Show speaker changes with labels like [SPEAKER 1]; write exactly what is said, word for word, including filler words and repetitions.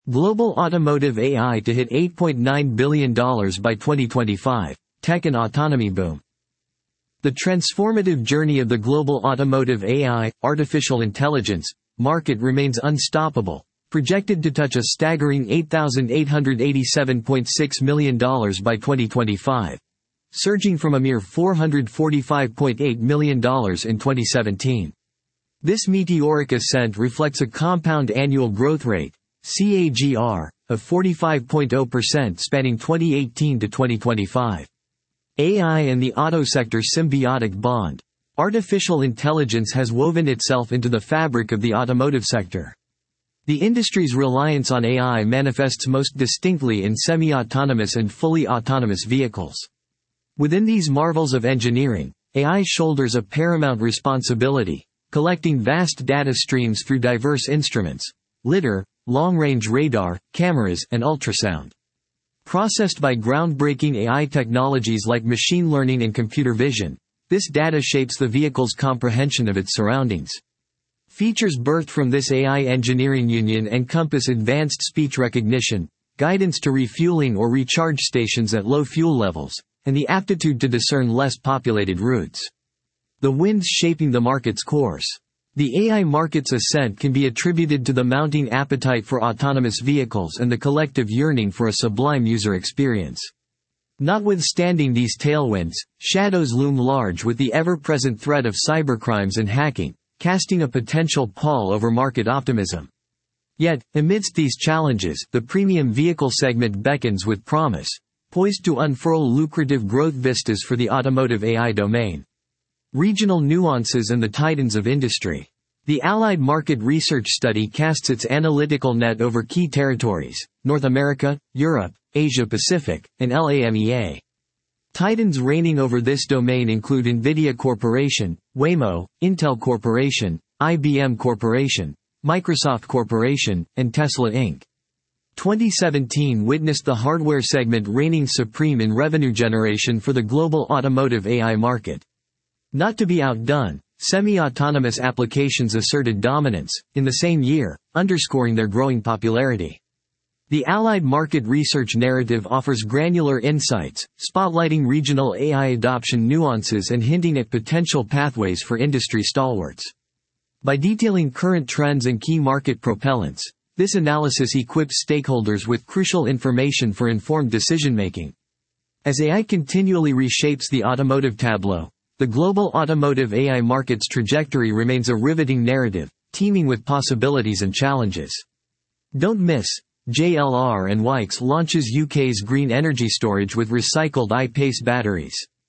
[SPEAKER 1] Global automotive A I to hit eight point nine billion dollars by twenty twenty-five. Tech and autonomy boom. The transformative journey of the global automotive A I, artificial intelligence, market remains unstoppable, projected to touch a staggering eight thousand eight hundred eighty-seven point six million dollars by twenty twenty-five, surging from a mere four hundred forty-five point eight million dollars in twenty seventeen. This meteoric ascent reflects a compound annual growth rate, C A G R, of forty-five point zero percent spanning twenty eighteen to twenty twenty-five. A I and the auto sector symbiotic bond. Artificial intelligence has woven itself into the fabric of the automotive sector. The industry's reliance on A I manifests most distinctly in semi-autonomous and fully autonomous vehicles. Within these marvels of engineering, A I shoulders a paramount responsibility, collecting vast data streams through diverse instruments, lidar, long-range radar, cameras, and ultrasound. Processed by groundbreaking A I technologies like machine learning and computer vision, this data shapes the vehicle's comprehension of its surroundings. Features birthed from this A I engineering union encompass advanced speech recognition, guidance to refueling or recharge stations at low fuel levels, and the aptitude to discern less populated routes. The winds shaping the market's course. The A I market's ascent can be attributed to the mounting appetite for autonomous vehicles and the collective yearning for a sublime user experience. Notwithstanding these tailwinds, shadows loom large with the ever-present threat of cybercrimes and hacking, casting a potential pall over market optimism. Yet, amidst these challenges, the premium vehicle segment beckons with promise, poised to unfurl lucrative growth vistas for the automotive A I domain. Regional nuances and the titans of industry. The Allied Market Research Study casts its analytical net over key territories: North America, Europe, Asia-Pacific, and LAMEA. Titans reigning over this domain include NVIDIA Corporation, Waymo, Intel Corporation, I B M Corporation, Microsoft Corporation, and Tesla Incorporated. twenty seventeen witnessed the hardware segment reigning supreme in revenue generation for the global automotive A I market. Not to be outdone, semi-autonomous applications asserted dominance, in the same year, underscoring their growing popularity. The Allied Market Research narrative offers granular insights, spotlighting regional A I adoption nuances and hinting at potential pathways for industry stalwarts. By detailing current trends and key market propellants, this analysis equips stakeholders with crucial information for informed decision-making. As A I continually reshapes the automotive tableau, the global automotive A I market's trajectory remains a riveting narrative, teeming with possibilities and challenges. Don't miss, J L R and Wix launches U K's green energy storage with recycled I PACE batteries.